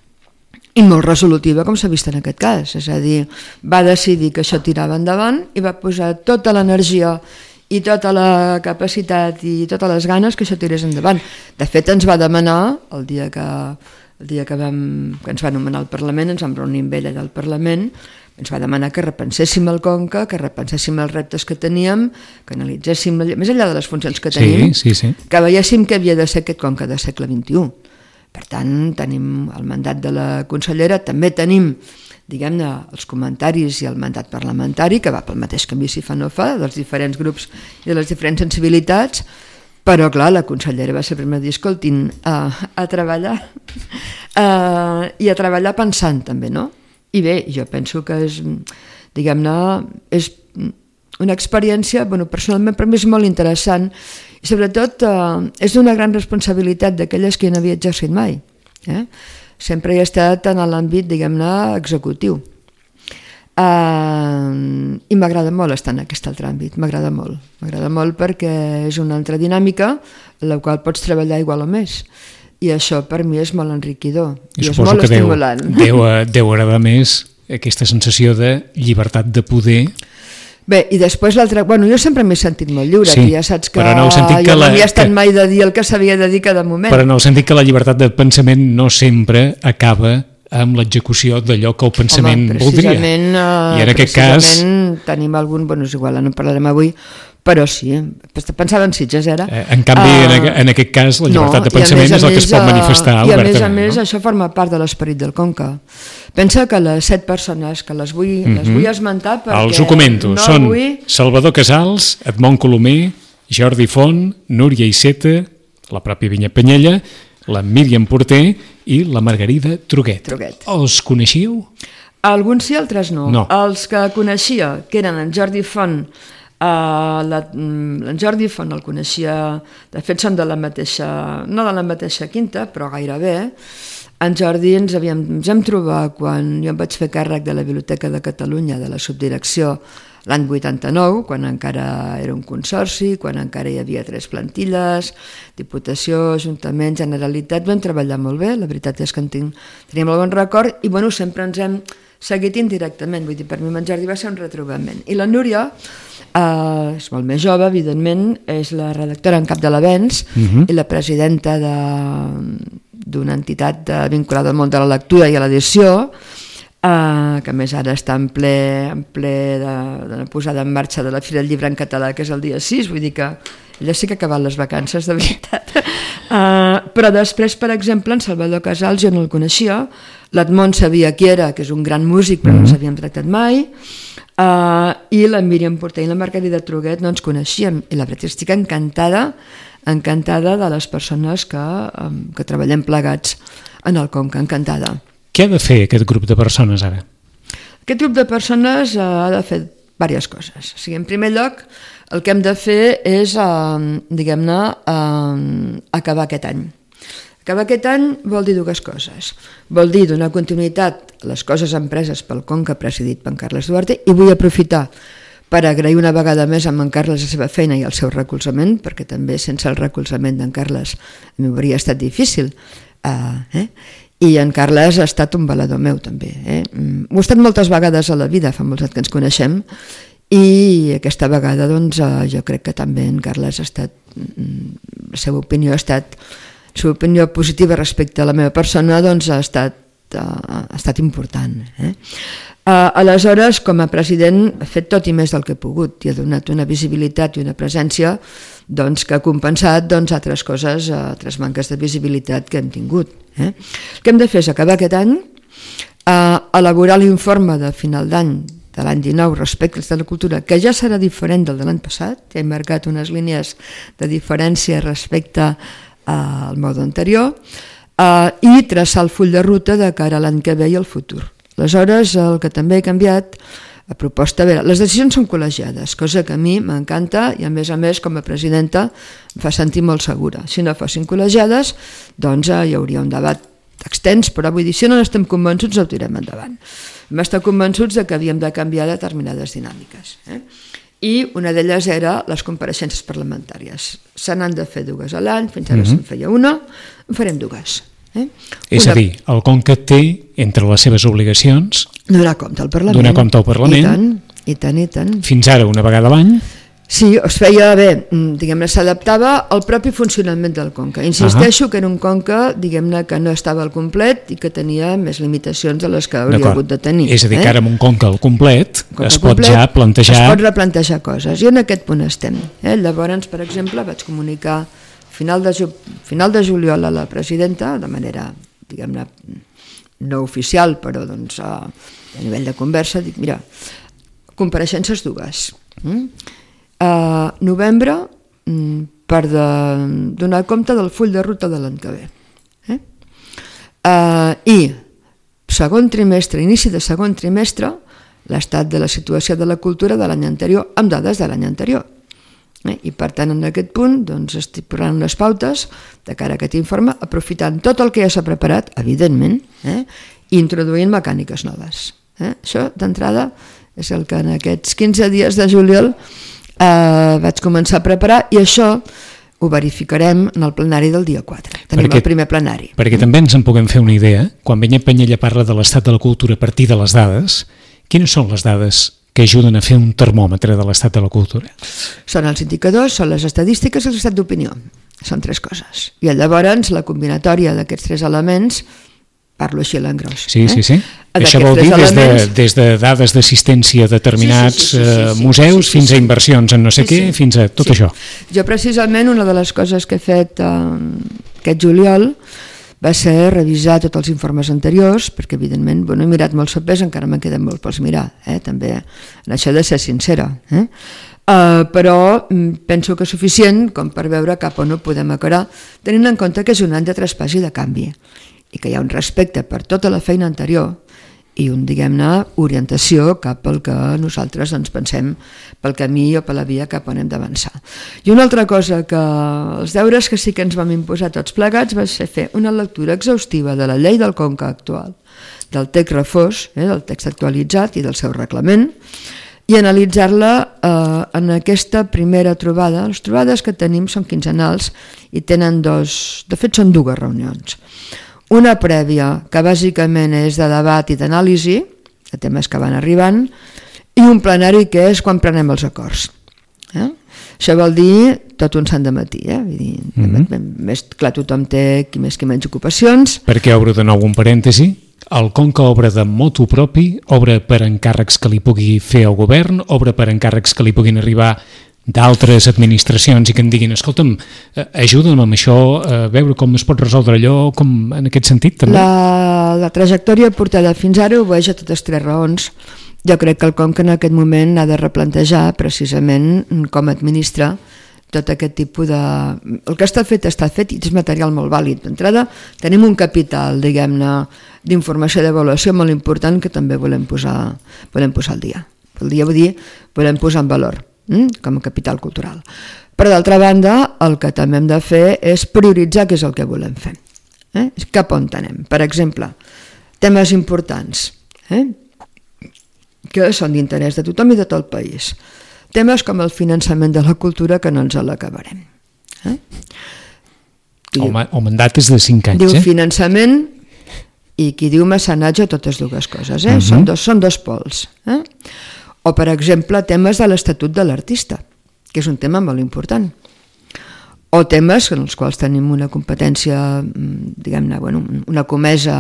Speaker 3: i molt resolutiva, com s'ha vist en aquest cas. És a dir, va decidir que això tirava endavant i va posar tota l'energia i tota la capacitat i totes les ganes que això tirés endavant. De fet, ens va demanar, el dia que, el dia que, vam, que ens va nomenar al Parlament, ens vam reunir amb ella del Parlament, ens va demanar que repenséssim el Conca, que repenséssim els reptes que teníem, que analitzéssim, més enllà de les funcions que tenim,
Speaker 2: sí, sí, sí.
Speaker 3: que veiéssim que havia de ser aquest Conca de segle vint-i-u. Per tant, tenim el mandat de la consellera, també tenim diguem-ne, els comentaris i el mandat parlamentari, que va pel mateix camí si fa no fa, dels diferents grups i de les diferents sensibilitats, però clar, la consellera va ser primer dir, escoltin, a, a treballar uh, i a treballar pensant també, no? I bé, jo penso que és, diguem-ne, és una experiència, bueno, personalment per mi és molt interessant i sobretot uh, és d'una gran responsabilitat d'aquelles que no havia exercit mai, eh? Sempre he estat en l'àmbit, diguem-ne, executiu. Uh, I m'agrada molt estar en aquest altre àmbit, m'agrada molt. M'agrada molt perquè és una altra dinàmica en la qual pots treballar igual o més. I això per mi és molt enriquidor i, i és molt estimulant.
Speaker 2: Deu, deu, deu agradar més aquesta sensació de llibertat de poder.
Speaker 3: Bé, i després l'altre... Bueno, jo sempre m'he sentit molt lliure, sí, que ja saps que
Speaker 2: no
Speaker 3: jo
Speaker 2: que
Speaker 3: no
Speaker 2: la,
Speaker 3: havia estat
Speaker 2: que...
Speaker 3: mai de dir el que s'havia de dir cada moment.
Speaker 2: Però en el sentit que la llibertat de pensament no sempre acaba amb l'execució d'allò que el pensament
Speaker 3: Home,
Speaker 2: voldria.
Speaker 3: Uh,
Speaker 2: I en aquest cas...
Speaker 3: tenim algun... Bueno, és igual, no en parlarem avui, però sí, pensava en Sitges, era...
Speaker 2: Eh, en canvi, uh, en, en aquest cas, la llibertat no, de pensament més, és el que es pot manifestar
Speaker 3: uh,
Speaker 2: obertament.
Speaker 3: I a més a més,
Speaker 2: no?
Speaker 3: això forma part de l'esperit del Conca. Pensa que les set persones que les vull, mm-hmm. les vull esmentar perquè...
Speaker 2: Els ho comento,
Speaker 3: no
Speaker 2: són
Speaker 3: vull...
Speaker 2: Salvador Casals, Edmond Colomer, Jordi Font, Núria Iceta, la pròpia Vinyet Penyella, la Míriam Porter i la Margarida Truguet.
Speaker 3: Truguet.
Speaker 2: Els coneixíeu?
Speaker 3: Alguns sí, altres no.
Speaker 2: no.
Speaker 3: Els que coneixia, que eren en Jordi Font, uh, la, en Jordi Font el coneixia, de fet són de la mateixa, no de la mateixa quinta, però gairebé. En Jordi ens, havíem, ens vam trobar quan jo em vaig fer càrrec de la Biblioteca de Catalunya, de la subdirecció, l'any vuitanta-nou, quan encara era un consorci, quan encara hi havia tres plantilles, Diputació, Ajuntament, Generalitat, vam treballar molt bé, la veritat és que en tinc, teníem molt bon record i bueno, sempre ens hem seguit indirectament, vull dir, per mi en Jordi va ser un retrobament. I la Núria, eh, és molt més jove, evidentment, és la redactora en cap de l'Avenç uh-huh. i la presidenta de, d'una entitat de, vinculada al món de la lectura i a l'edició, Uh, que a més ara està en ple, en ple de, de la posada en marxa de la Fira del Llibre en català, que és el dia sis, vull dir que ella sí que ha acabat les vacances, de veritat. Uh, però després, per exemple, en Salvador Casals jo no el coneixia, l'Edmond sabia qui era, que és un gran músic, però no ens havíem tractat mai, uh, i la Míriam Porter i la Margarida Truguet no ens coneixíem, i la veritat estic encantada, encantada de les persones que, um, que treballem plegats en el Conca, encantada.
Speaker 2: Què ha de fer aquest grup de persones ara?
Speaker 3: Aquest grup de persones eh, ha de fer diverses coses. O sigui, en primer lloc, el que hem de fer és, eh, diguem-ne, eh, acabar aquest any. Acabar aquest any vol dir dues coses. Vol dir donar continuïtat a les coses empreses pel Conca presidit per en Carles Duarte, i vull aprofitar per agrair una vegada més a en Carles la seva feina i el seu recolzament, perquè també sense el recolzament d'en Carles m'hauria estat difícil. Eh, eh? I en Carles ha estat un valedor meu també, eh? Ho ha estat moltes vegades a la vida, fa molts anys que ens coneixem, i aquesta vegada doncs, jo crec que també en Carles ha estat, la seva opinió ha estat, la seva opinió positiva respecte a la meva persona doncs, ha estat, ha estat important. Eh? Aleshores, com a president, ha fet tot i més del que he pogut i ha donat una visibilitat i una presència doncs, que ha compensat doncs, altres coses, altres manques de visibilitat que hem tingut. Eh? El que hem de fer és acabar aquest any, eh, elaborar l'informe de final d'any de l'any dinou respecte a la cultura, que ja serà diferent del de l'any passat, ja he marcat unes línies de diferència respecte al mode anterior, eh, i traçar el full de ruta de cara a l'any que ve i al futur. Aleshores, el que també he canviat, a proposta, a veure, les decisions són col·legiades, cosa que a mi m'encanta i a més a més com a presidenta em fa sentir molt segura. Si no fossin col·legiades, doncs hi hauria un debat extens, però vull dir, si no n'estem convençuts, ho tirem endavant. Hem estat convençuts que havíem de canviar determinades dinàmiques. Eh? I una d'elles era les compareixences parlamentàries. Se n'han de fer dues a l'any, fins ara mm-hmm. se'n feia una, en farem dues. Eh?
Speaker 2: És una... a dir, el Conca té entre les seves obligacions
Speaker 3: donar compte al Parlament,
Speaker 2: donar compte al Parlament.
Speaker 3: I tant, i tant, i tant.
Speaker 2: Fins ara una vegada a l'any.
Speaker 3: Sí, es feia bé, diguem-ne, s'adaptava al propi funcionament del Conca. Insisteixo uh-huh. que era un Conca, diguem-ne, que no estava al complet i que tenia més limitacions de les que hauria hagut de tenir.
Speaker 2: És a dir,
Speaker 3: eh?
Speaker 2: que ara amb un Conca al complet Conca es pot
Speaker 3: complet,
Speaker 2: ja plantejar...
Speaker 3: Es pot replantejar coses, i en aquest punt estem. Eh? Llavors, per exemple, vaig comunicar final de, ju... final de juliol a la presidenta, de manera, diguem-ne, no oficial, però doncs, a, a nivell de conversa, dic, mira, compareixences dues. Mm? Uh, novembre, mm, per de, donar compte del full de ruta de l'any que ve. Eh? Uh, I segon trimestre, inici de segon trimestre, l'estat de la situació de la cultura de l'any anterior, amb dades de l'any anterior. Eh? I per tant, en aquest punt, doncs, estic posant unes pautes de cara a aquest informe, aprofitant tot el que ja s'ha preparat, evidentment, eh? i introduint mecàniques noves. Eh? Això, d'entrada, és el que en aquests quinze dies de juliol eh, vaig començar a preparar, i això ho verificarem en el plenari del dia quatre. Tenim perquè, el primer plenari.
Speaker 2: Perquè també ens en puguem fer una idea, quan Benet Penyella parla de l'estat de la cultura a partir de les dades, quines són les dades que ajuden a fer un termòmetre de l'estat de la cultura?
Speaker 3: Són els indicadors, són les estadístiques i l'estat d'opinió. Són tres coses. I llavors la combinatòria d'aquests tres elements, parlo així a l'engròs.
Speaker 2: Sí, eh? sí, sí. Això vol dir des de, des de dades d'assistència a determinats sí, sí, sí, sí, sí, sí, museus sí, sí, fins a inversions en no sé sí, què, sí, fins a tot sí. això.
Speaker 3: Jo precisament una de les coses que he fet eh, aquest juliol va ser revisar tots els informes anteriors, perquè evidentment bueno, he mirat molt sopes, encara me'n queden molt pels mirar, eh? també en això he de ser sincera. Eh? Uh, però penso que és suficient com per veure cap on ho podem acabar, tenint en compte que és un any de traspàs i de canvi, i que hi ha un respecte per tota la feina anterior i un, diguem-ne, orientació cap al que nosaltres ens pensem pel camí o per la via cap on hem d'avançar. I una altra cosa que els deures que sí que ens vam imposar tots plegats va ser fer una lectura exhaustiva de la llei del Conca actual, del text refós, eh, del text actualitzat i del seu reglament, i analitzar-la eh, en aquesta primera trobada. Les trobades que tenim són quinzenals i tenen dos, de fet són dues reunions. Una prèvia, que bàsicament és de debat i d'anàlisi, de temes que van arribant, i un plenari que és quan prenem els acords. Eh? Això vol dir tot un sant de matí. Eh? Vull dir, mm-hmm. Més clar, tothom té qui més qui menys ocupacions.
Speaker 2: Perquè obro de nou un parèntesi. El Conca obre de motu propi, obre per encàrrecs que li pugui fer el govern, obre per encàrrecs que li puguin arribar d'altres administracions i que em diguin, escolta'm, ajuda'm amb això, a veure com es pot resoldre allò, com en aquest sentit també.
Speaker 3: La, la trajectòria portada fins ara obeeix a totes tres raons. Jo crec que el Conca en aquest moment ha de replantejar precisament com administra tot aquest tipus de... El que està fet, està fet i és material molt vàlid. D'entrada, tenim un capital, diguem-ne, d'informació i d'avaluació molt important que també volem posar, volem posar al dia. El dia vull dir, volem posar en valor, hm? com a capital cultural. Però d'altra banda, el que també hem de fer és prioritzar què és el que volem fer. Eh? Cap on anem. Per exemple, temes importants, eh? que són d'interès de tothom i de tot el país. Temes com el finançament de la cultura, que no ens l'acabarem. Eh?
Speaker 2: El, ma el mandat és de cinc anys.
Speaker 3: Diu
Speaker 2: eh?
Speaker 3: finançament i qui diu mecenatge, totes dues coses. Eh? Uh-huh. són, dos, són dos pols. Eh? O, per exemple, temes de l'Estatut de l'Artista, que és un tema molt important. O temes en els quals tenim una competència, diguem-ne, bueno, una comesa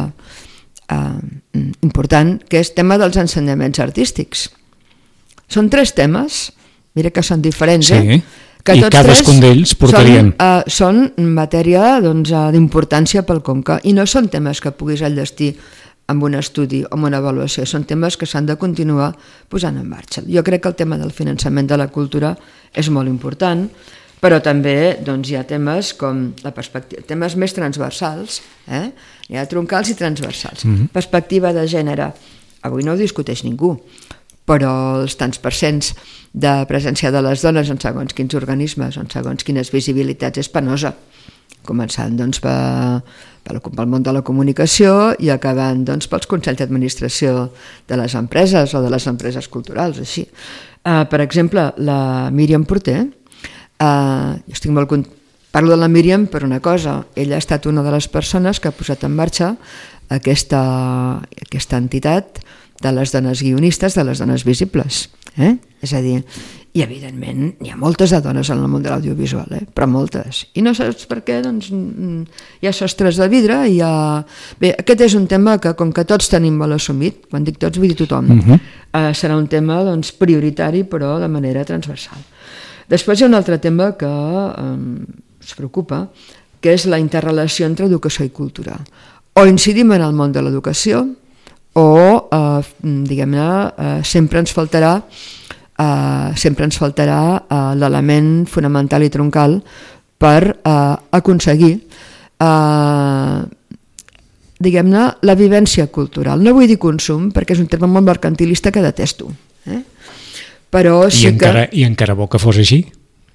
Speaker 3: eh, important, que és tema dels ensenyaments artístics. Són tres temes, mira que són diferents,
Speaker 2: sí.
Speaker 3: eh? Que
Speaker 2: i cadascun d'ells portarien.
Speaker 3: Són, uh, són matèria doncs, d'importància pel Conca i no són temes que puguis enllestir amb un estudi o amb una avaluació, són temes que s'han de continuar posant en marxa. Jo crec que el tema del finançament de la cultura és molt important, però també doncs, hi ha temes com la perspectiva, temes més transversals, eh? Hi ha troncals i transversals. Mm-hmm. Perspectiva de gènere, avui no ho discuteix ningú, però els tants percents de presència de les dones en segons quins organismes, en segons quines visibilitats és penosa, començant doncs, per, pel món de la comunicació i acabant doncs, pels consells d'administració de les empreses o de les empreses culturals. Així. Uh, per exemple, la Míriam Porter, uh, jo estic molt cont... parlo de la Míriam per una cosa, ella ha estat una de les persones que ha posat en marxa aquesta, aquesta entitat de les dones guionistes, de les dones visibles. Eh? És a dir, i evidentment hi ha moltes de dones en el món de l'audiovisual, eh? però moltes. I no saps per què, doncs hi ha sostres de vidre, hi ha... Bé, aquest és un tema que, com que tots tenim molt assumit, quan dic tots vull dir tothom, uh-huh. eh, serà un tema doncs, prioritari, però de manera transversal. Després hi ha un altre tema que eh, ens preocupa, que és la interrelació entre educació i cultura. O incidim en el món de l'educació, o eh, diguem-ne eh, sempre ens faltarà eh, sempre ens faltarà eh, l'element fonamental i troncal per eh, aconseguir eh, diguem-ne la vivència cultural. No vull dir consum perquè és un terme molt mercantilista que detesto, eh? Però sí
Speaker 2: I, encara,
Speaker 3: que...
Speaker 2: i encara bo que fos així.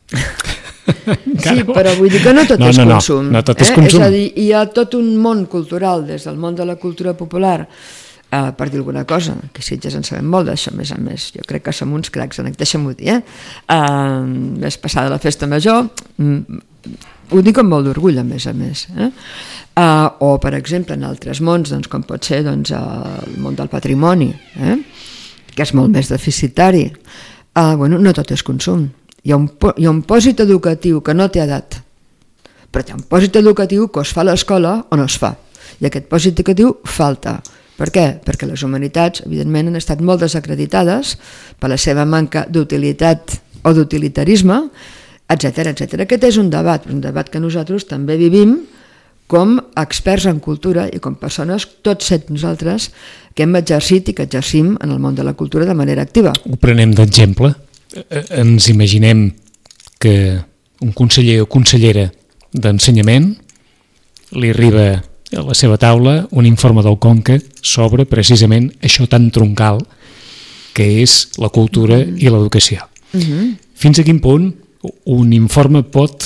Speaker 3: Sí, però vull dir que no tot
Speaker 2: no,
Speaker 3: és
Speaker 2: no,
Speaker 3: consum.
Speaker 2: No, no tot és
Speaker 3: eh?
Speaker 2: consum.
Speaker 3: És a dir, hi ha tot un món cultural des del món de la cultura popular, Uh, per dir alguna cosa, que Sitges en sabem molt d'això, a més a més, jo crec que som uns cracs, deixa'm-ho dir, eh? Uh, més passada la festa major, mm, ho dic amb molt d'orgull, a més a més, eh? Uh, o, per exemple, en altres mons, doncs, com pot ser doncs, el món del patrimoni, eh? que és molt més deficitari. Uh, bueno, no tot és consum. Hi ha un, hi ha un pòsit educatiu que no té edat, però hi ha un pòsit educatiu que es fa a l'escola o no es fa, i aquest pòsit educatiu falta. Per què? Perquè les humanitats, evidentment, han estat molt desacreditades per la seva manca d'utilitat o d'utilitarisme, etcètera, etcètera. Aquest és un debat, un debat que nosaltres també vivim com a experts en cultura i com persones, tots set nosaltres, que hem exercit i que exercim en el món de la cultura de manera activa.
Speaker 2: Ho prenem d'exemple. Ens imaginem que un conseller o consellera d'ensenyament li arriba a la seva taula un informe del Conca sobre precisament això tan troncal que és la cultura i l'educació. Uh-huh. Fins a quin punt un informe pot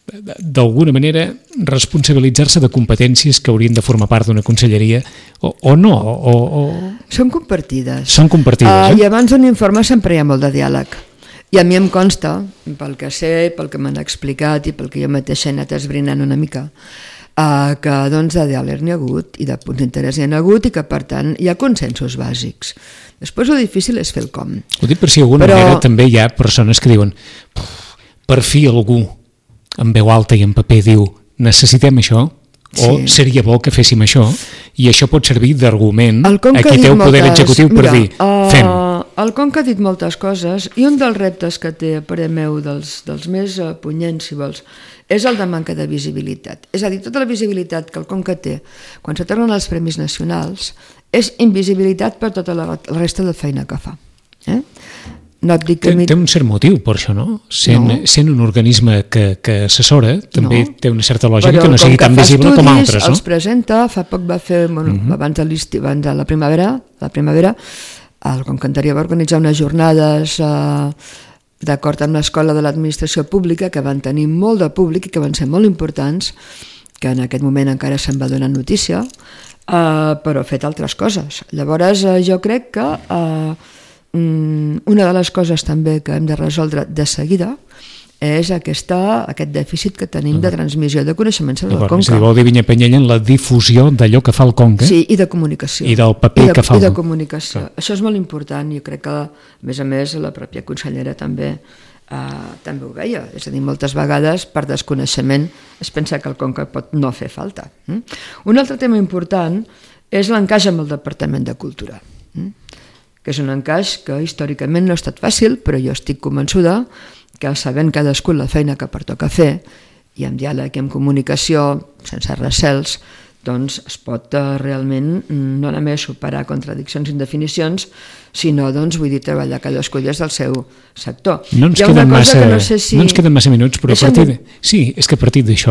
Speaker 2: d'alguna manera, responsabilitzar-se de competències que haurien de formar part d'una conselleria, o, o no? O, o...
Speaker 3: Són compartides.
Speaker 2: Són compartides,
Speaker 3: uh,
Speaker 2: eh?
Speaker 3: I abans d'un informe sempre hi ha molt de diàleg. I a mi em consta, pel que sé, pel que m'han explicat i pel que jo mateixa he anat esbrinant una mica, uh, que doncs, de diàleg n'hi ha hagut i de punts d'interès n'hi ha hagut i que, per tant, hi ha consensos bàsics. Després el difícil és fer el com.
Speaker 2: Ho dic per si d'alguna
Speaker 3: Però...
Speaker 2: manera també hi ha persones que diuen per fi algú en veu alta i en paper diu necessitem això, o sí. seria bo que féssim això, i això pot servir d'argument a qui té el poder moltes... executiu per Mira, dir, uh, fem.
Speaker 3: El Conca ha dit moltes coses, i un dels reptes que té, a parer meu, dels, dels més uh, punyents, si vols, és el de manca de visibilitat. És a dir, tota la visibilitat que el Conca té quan s'atornen els premis nacionals és invisibilitat per tota la, la resta de feina que fa. Eh? No et dic que
Speaker 2: té, té un cert motiu per això, no? Sent, no. sent un organisme que, que assessora també no. té una certa lògica Però que no sigui tan visible estudis, com altres, no?
Speaker 3: Els presenta, fa poc va fer, bueno, uh -huh. abans de l'estiu, abans de la primavera, la primavera, el Conca anterior va organitzar unes jornades eh, d'acord amb l'escola de l'administració pública que van tenir molt de públic i que van ser molt importants, que en aquest moment encara se'n va donar notícia, eh, però ha fet altres coses. Llavors eh, jo crec que eh, una de les coses també que hem de resoldre de seguida és aquesta, aquest dèficit que tenim de transmissió de coneixements sobre el Conca.
Speaker 2: És a dir, vol dir Vinyapanyella en la difusió d'allò que fa el Conca.
Speaker 3: Sí, i de comunicació.
Speaker 2: I del paper
Speaker 3: I de,
Speaker 2: que fa el
Speaker 3: I de comunicació. Clar. Això és molt important, jo crec que, a més a més, la pròpia consellera també, eh, també ho veia. És a dir, moltes vegades, per desconeixement, es pensa que el Conca pot no fer falta. Mm? Un altre tema important és l'encaix amb el Departament de Cultura. Mm? que és un encaix que històricament no ha estat fàcil, però jo estic convençuda que sabent cadascú la feina que pertoca fer, i amb diàleg i amb comunicació, sense recels, doncs es pot uh, realment no només superar contradiccions i indefinicions, sinó, doncs, vull dir, treballar cadascú des del seu sector.
Speaker 2: No ens, queden massa, no, sé si... no ens queden massa minuts, però Deixa'm... a partir de... Sí, és que a partir d'això,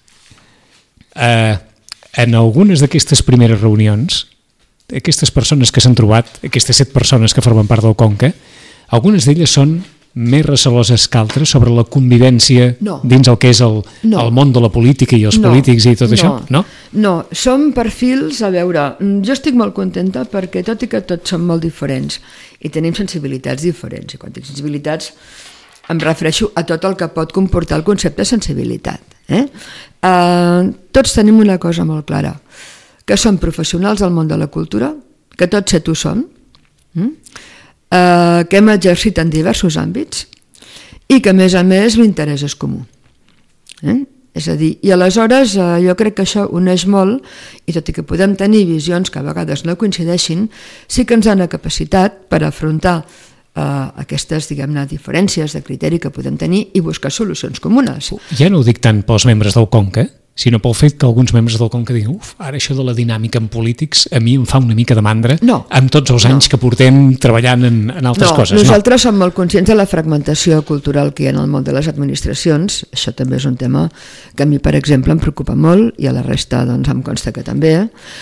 Speaker 2: uh, en algunes d'aquestes primeres reunions, aquestes persones que s'han trobat, aquestes set persones que formen part del Conca, algunes d'elles són més receloses que altres sobre la convivència
Speaker 3: no.
Speaker 2: dins el que és el,
Speaker 3: no.
Speaker 2: el món de la política i els
Speaker 3: no.
Speaker 2: polítics i tot
Speaker 3: no.
Speaker 2: això? No,
Speaker 3: no, som perfils, a veure, jo estic molt contenta perquè tot i que tots som molt diferents i tenim sensibilitats diferents, i quan dic sensibilitats em refereixo a tot el que pot comportar el concepte de sensibilitat. Eh? Uh, tots tenim una cosa molt clara, que som professionals del món de la cultura, que tots set ho som, mm? eh, que hem exercit en diversos àmbits i que, a més a més, l'interès és comú. Eh? És a dir, i aleshores eh, jo crec que això uneix molt, i tot i que podem tenir visions que a vegades no coincideixin, sí que ens dona capacitat per afrontar eh, aquestes, diguem-ne, diferències de criteri que podem tenir i buscar solucions comunes.
Speaker 2: Ja no ho dic tant pels membres del Conca, sinó pel fet que alguns membres del Conca diuen uf, ara això de la dinàmica en polítics a mi em fa una mica de mandra
Speaker 3: no,
Speaker 2: amb tots els anys no. que portem treballant en, en altres
Speaker 3: no,
Speaker 2: coses.
Speaker 3: Nosaltres no. som molt conscients de la fragmentació cultural que hi ha en el món de les administracions, això també és un tema que a mi, per exemple, em preocupa molt i a la resta doncs, em consta que també,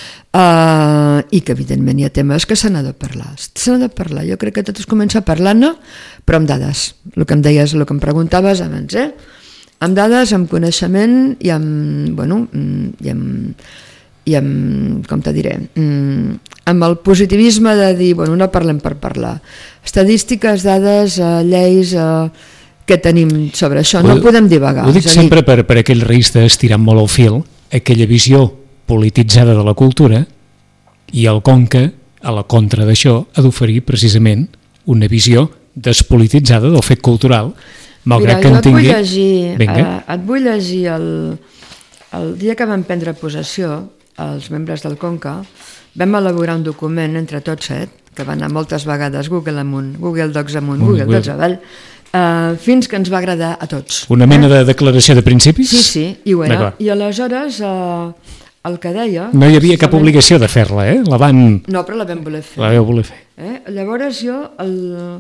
Speaker 3: uh, i que evidentment hi ha temes que se n'ha de parlar. Se n'ha de parlar, jo crec que tot es comença parlant-ne, però amb dades, el que em deies, el que em preguntaves abans, eh? amb dades, amb coneixement i amb, bueno, i amb, i amb com te diré, amb el positivisme de dir, bueno, no parlem per parlar. Estadístiques, dades, lleis, què tenim sobre això? No ho, podem divagar.
Speaker 2: Ho dic sempre per, per aquell risc d'estirar molt el fil, aquella visió polititzada de la cultura, i el Conca, a la contra d'això, ha d'oferir precisament una visió despolititzada del fet cultural.
Speaker 3: Mira, jo et vull llegir, eh, et vull llegir el, el dia que vam prendre possessió, els membres del Conca, vam elaborar un document entre tots set, que va anar moltes vegades Google amunt, Google Docs amunt, Google Docs avall, eh, fins que ens va agradar a tots.
Speaker 2: Una mena eh? de declaració de principis?
Speaker 3: Sí, sí, i ho era. I aleshores eh, el que deia...
Speaker 2: No hi havia cap obligació de fer-la, eh? La van...
Speaker 3: No, però la vam voler fer.
Speaker 2: La vau voler fer.
Speaker 3: Eh? Llavors jo... El...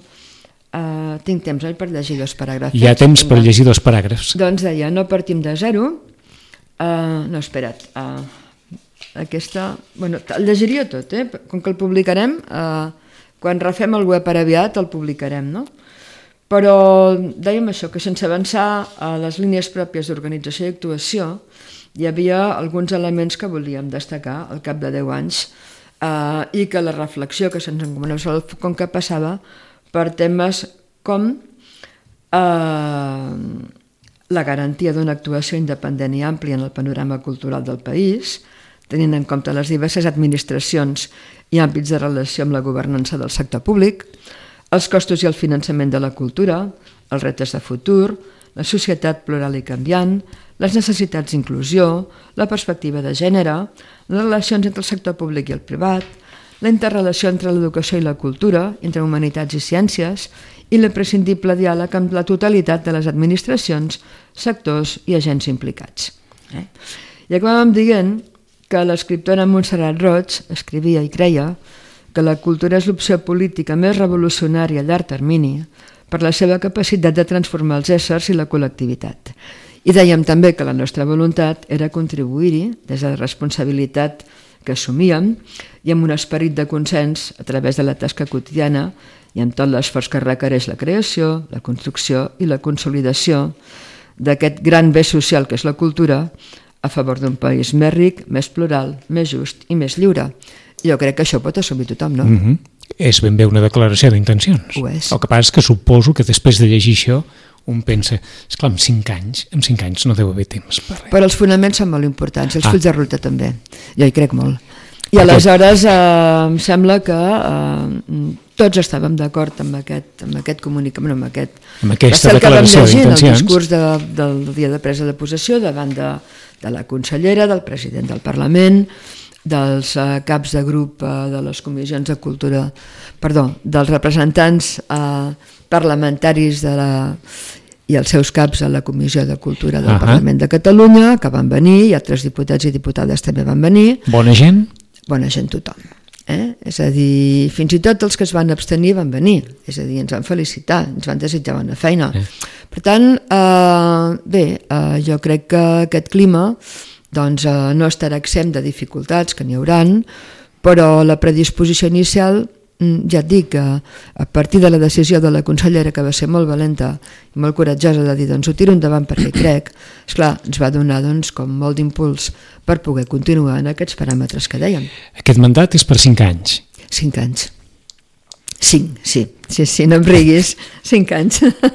Speaker 3: Uh, tinc temps, oi, per llegir dos paràgrafs.
Speaker 2: Hi ha temps per llegir dos paràgrafs.
Speaker 3: Doncs deia, no partim de zero. Uh, no, espera't. Uh, aquesta... Bueno, el llegiria tot, eh? Com que el publicarem, uh, quan refem el web per aviat el publicarem, no? Però dèiem això, que sense avançar a les línies pròpies d'organització i actuació hi havia alguns elements que volíem destacar al cap de deu anys eh, i que la reflexió que se'ns encomanava al Conca passava per temes com eh, la garantia d'una actuació independent i àmplia en el panorama cultural del país, tenint en compte les diverses administracions i àmbits de relació amb la governança del sector públic, els costos i el finançament de la cultura, els reptes de futur, la societat plural i canviant, les necessitats d'inclusió, la perspectiva de gènere, les relacions entre el sector públic i el privat, la interrelació entre l'educació i la cultura, entre humanitats i ciències, i l'imprescindible diàleg amb la totalitat de les administracions, sectors i agents implicats. Eh? I acabàvem dient que l'escriptora Montserrat Roig escrivia i creia que la cultura és l'opció política més revolucionària a llarg termini per la seva capacitat de transformar els éssers i la col·lectivitat. I dèiem també que la nostra voluntat era contribuir-hi des de la responsabilitat que assumíem i amb un esperit de consens a través de la tasca quotidiana i amb tot l'esforç que requereix la creació, la construcció i la consolidació d'aquest gran bé social que és la cultura a favor d'un país més ric, més plural, més just i més lliure. Jo crec que això pot assumir tothom, no?
Speaker 2: Mm-hmm. És ben bé una declaració d'intencions.
Speaker 3: Ho és.
Speaker 2: El que passa és que suposo que després de llegir això un pensa, esclar, amb cinc anys, amb cinc anys no deu haver temps per res.
Speaker 3: Però els fonaments són molt importants, els
Speaker 2: ah.
Speaker 3: fulls de ruta també. Jo hi crec molt. I aleshores eh, em sembla que eh, tots estàvem d'acord amb aquest, amb aquest comunicament, amb, aquest,
Speaker 2: amb aquesta declaració d'intencions.
Speaker 3: El discurs de, del dia de presa de possessió davant de, de la consellera, del president del Parlament, dels eh, caps de grup eh, de les comissions de cultura, perdó, dels representants eh, parlamentaris de la, i els seus caps a la Comissió de Cultura del uh-huh. Parlament de Catalunya, que van venir, i altres diputats i diputades també van venir.
Speaker 2: Bona gent?
Speaker 3: Bona gent tothom. Eh? És a dir, fins i tot els que es van abstenir van venir, és a dir, ens van felicitar, ens van desitjar bona feina. Eh. Per tant, eh, bé, eh, jo crec que aquest clima doncs eh, no estarà exempt de dificultats, que n'hi hauran, però la predisposició inicial, ja et dic que a partir de la decisió de la consellera, que va ser molt valenta i molt coratjosa de dir, doncs ho tiro endavant perquè crec, esclar, ens va donar doncs, com molt d'impuls per poder continuar en aquests paràmetres que dèiem.
Speaker 2: Aquest mandat és per cinc anys?
Speaker 3: Cinc anys. Cinc, sí. Sí, sí, no em riguis. Cinc anys.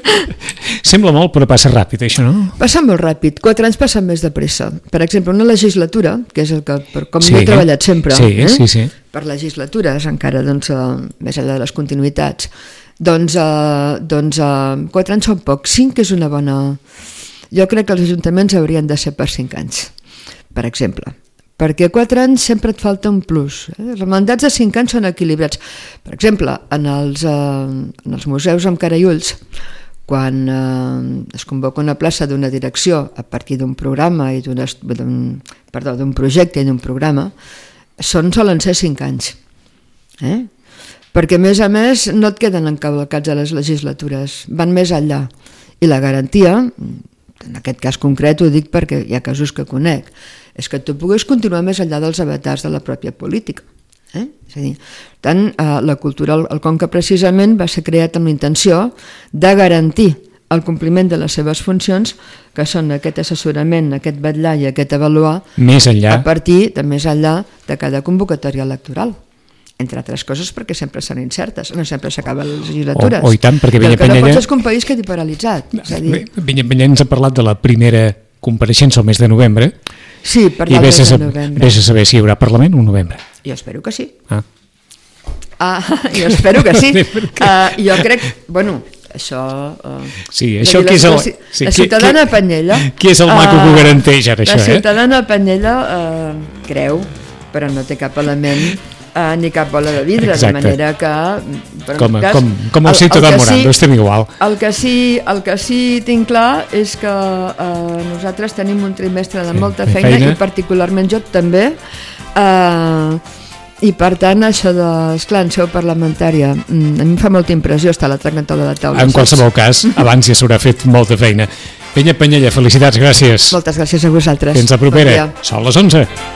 Speaker 2: Sembla molt, però passa ràpid, això, no?
Speaker 3: Passa molt ràpid. Quatre anys passen més de pressa. Per exemple, una legislatura, que és el que, per com sí, jo he treballat sempre,
Speaker 2: sí,
Speaker 3: eh?
Speaker 2: sí, sí.
Speaker 3: per legislatures, encara doncs, eh, més enllà de les continuïtats, doncs, eh, doncs eh, quatre anys són poc. Cinc és una bona... Jo crec que els ajuntaments haurien de ser per cinc anys, per exemple. Perquè quatre anys sempre et falta un plus. Eh? Els mandats de cinc anys són equilibrats. Per exemple, en els, eh, en els museus amb cara i ulls, quan eh, es convoca una plaça d'una direcció a partir d'un programa i d'un, perdó, d'un projecte i d'un programa, són, solen ser cinc anys. Eh? Perquè, a més a més, no et queden encavalcats a les legislatures, van més enllà. I la garantia, en aquest cas concret ho dic perquè hi ha casos que conec, és que tu puguis continuar més enllà dels avatars de la pròpia política. Eh? És a dir, tant, eh, la cultura, el, el Conca precisament va ser creat amb l'intenció de garantir el compliment de les seves funcions, que són aquest assessorament, aquest vetllar i aquest avaluar
Speaker 2: més enllà.
Speaker 3: A partir de més enllà de cada convocatòria electoral. Entre altres coses perquè sempre són incertes, no sempre s'acaben les legislatures.
Speaker 2: O, o i tant, perquè Vinyapanyella...
Speaker 3: El que no pots és que un país quedi paralitzat. És a dir...
Speaker 2: Vinyapanyella ens ha parlat de la primera compareixença al mes de novembre.
Speaker 3: Sí, per al mes de novembre.
Speaker 2: I vés a saber si hi haurà Parlament o novembre.
Speaker 3: Jo espero que sí.
Speaker 2: Ah,
Speaker 3: ah jo espero que sí. uh, jo crec, bueno, això... Uh,
Speaker 2: sí, això qui és el...
Speaker 3: La,
Speaker 2: sí,
Speaker 3: la ciutadana
Speaker 2: qui,
Speaker 3: Panyella...
Speaker 2: Qui és el maco uh, que ho garanteix ara,
Speaker 3: la
Speaker 2: això, eh?
Speaker 3: La ciutadana Panyella uh, creu, però no té cap element... Uh, ni cap bola de vidre, exacte. De manera que...
Speaker 2: Com, cas, com, com el ciutadà Morando, sí, estem igual.
Speaker 3: El que, sí, el que sí tinc clar és que uh, nosaltres tenim un trimestre de sí, molta feina, feina i particularment jo també, uh, i per tant això de, esclar, en seu parlamentària, a mi em fa molta impressió estar a l'altra cantó de la taula.
Speaker 2: En qualsevol cas, abans ja s'haurà fet molta feina. Vinyapanyella, felicitats, gràcies.
Speaker 3: Moltes gràcies a vosaltres.
Speaker 2: Fins la propera. Bon Són les onze.